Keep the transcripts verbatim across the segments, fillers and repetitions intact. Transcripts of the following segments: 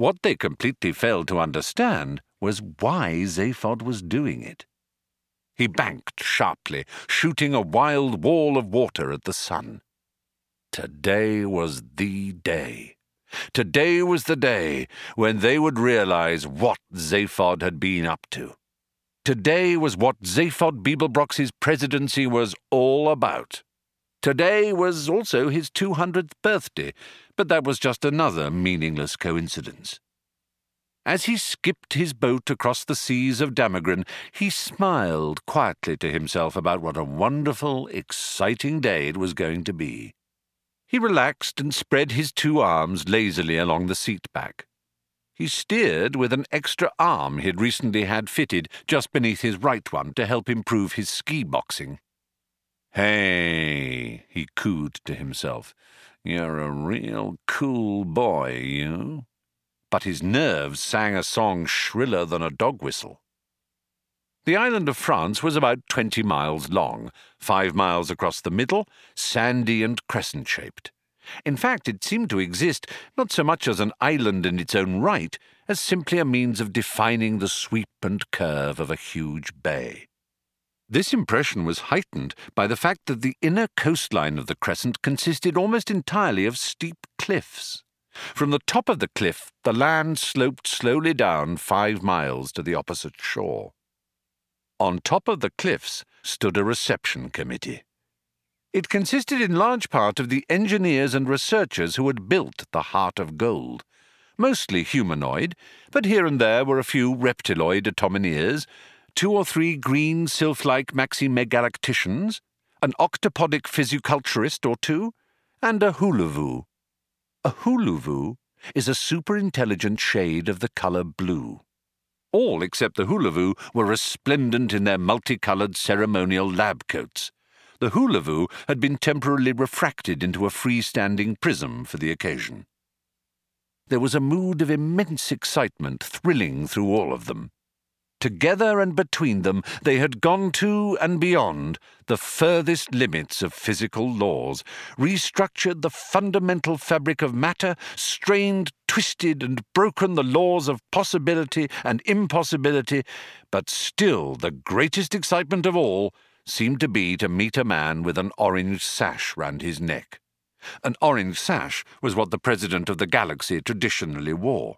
What they completely failed to understand was why Zaphod was doing it. He banked sharply, shooting a wild wall of water at the sun. Today was the day. Today was the day when they would realize what Zaphod had been up to. Today was what Zaphod Beeblebrox's presidency was all about. Today was also his two hundredth birthday, but that was just another meaningless coincidence. As he skipped his boat across the seas of Damagran, he smiled quietly to himself about what a wonderful, exciting day it was going to be. He relaxed and spread his two arms lazily along the seat back. He steered with an extra arm he'd recently had fitted just beneath his right one to help improve his ski boxing. "Hey," he cooed to himself, "you're a real cool boy, you." But his nerves sang a song shriller than a dog whistle. The island of France was about twenty miles long, five miles across the middle, sandy and crescent-shaped. In fact, it seemed to exist not so much as an island in its own right, as simply a means of defining the sweep and curve of a huge bay. This impression was heightened by the fact that the inner coastline of the crescent consisted almost entirely of steep cliffs. From the top of the cliff, the land sloped slowly down five miles to the opposite shore. On top of the cliffs stood a reception committee. It consisted in large part of the engineers and researchers who had built the Heart of Gold, mostly humanoid, but here and there were a few reptiloid atomineers, two or three green sylph-like maximegalacticians, an octopodic physiculturist or two, and a hulavu. A hulavu is a super-intelligent shade of the color blue. All except the hulavu were resplendent in their multicolored ceremonial lab coats. The hulavu had been temporarily refracted into a freestanding prism for the occasion. There was a mood of immense excitement thrilling through all of them. Together and between them, they had gone to and beyond the furthest limits of physical laws, restructured the fundamental fabric of matter, strained, twisted, and broken the laws of possibility and impossibility, but still the greatest excitement of all seemed to be to meet a man with an orange sash round his neck. An orange sash was what the President of the Galaxy traditionally wore.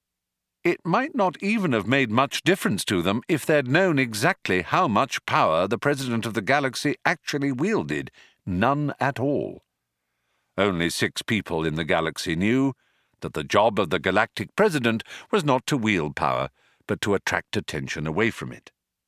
It might not even have made much difference to them if they'd known exactly how much power the President of the Galaxy actually wielded. None at all. Only six people in the galaxy knew that the job of the Galactic President was not to wield power, but to attract attention away from it.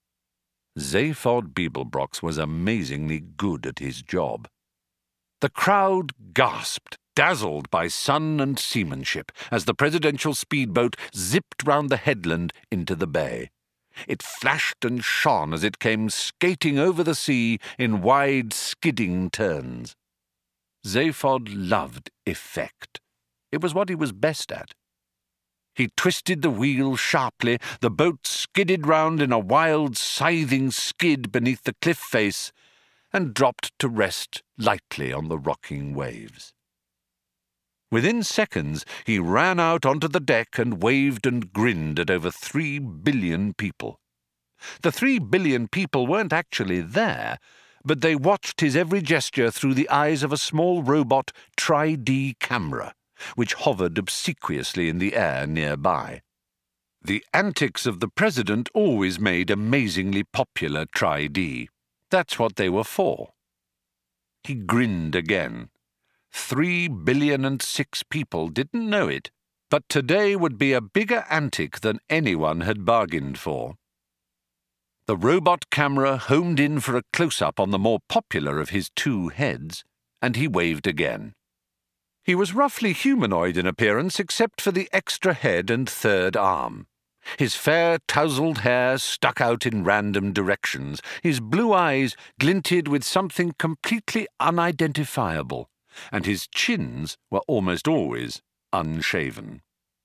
Zaphod Beeblebrox was amazingly good at his job. The crowd gasped, dazzled by sun and seamanship, as the presidential speedboat zipped round the headland into the bay. It flashed and shone as it came skating over the sea in wide, skidding turns. Zaphod loved effect. It was what he was best at. He twisted the wheel sharply, the boat skidded round in a wild, scything skid beneath the cliff face, and dropped to rest lightly on the rocking waves. Within seconds, he ran out onto the deck and waved and grinned at over three billion people. The three billion people weren't actually there, but they watched his every gesture through the eyes of a small robot tri D camera, which hovered obsequiously in the air nearby. The antics of the president always made amazingly popular tri D. That's what they were for. He grinned again. Three billion and six people didn't know it, but today would be a bigger antic than anyone had bargained for. The robot camera homed in for a close-up on the more popular of his two heads, and he waved again. He was roughly humanoid in appearance except for the extra head and third arm. His fair, tousled hair stuck out in random directions. His blue eyes glinted with something completely unidentifiable, and his chins were almost always unshaven.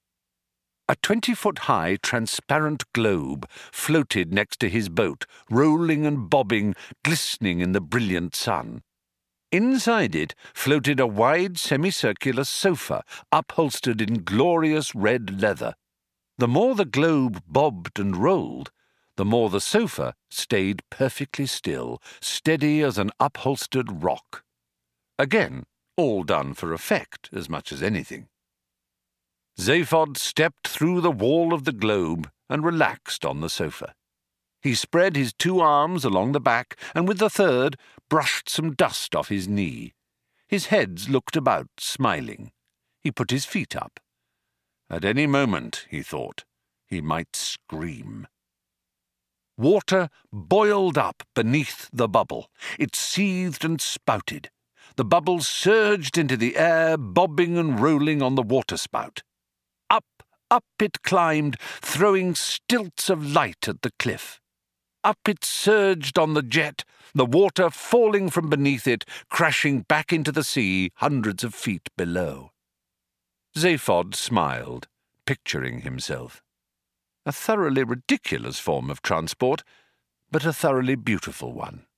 A twenty-foot-high transparent globe floated next to his boat, rolling and bobbing, glistening in the brilliant sun. Inside it floated a wide semicircular sofa, upholstered in glorious red leather. The more the globe bobbed and rolled, the more the sofa stayed perfectly still, steady as an upholstered rock. Again, all done for effect as much as anything. Zaphod stepped through the wall of the globe and relaxed on the sofa. He spread his two arms along the back and with the third brushed some dust off his knee. His head looked about, smiling. He put his feet up. At any moment, he thought, he might scream. Water boiled up beneath the bubble. It seethed and spouted. The bubbles surged into the air, bobbing and rolling on the waterspout. Up, up it climbed, throwing stilts of light at the cliff. Up it surged on the jet, the water falling from beneath it, crashing back into the sea hundreds of feet below. Zaphod smiled, picturing himself. A thoroughly ridiculous form of transport, but a thoroughly beautiful one.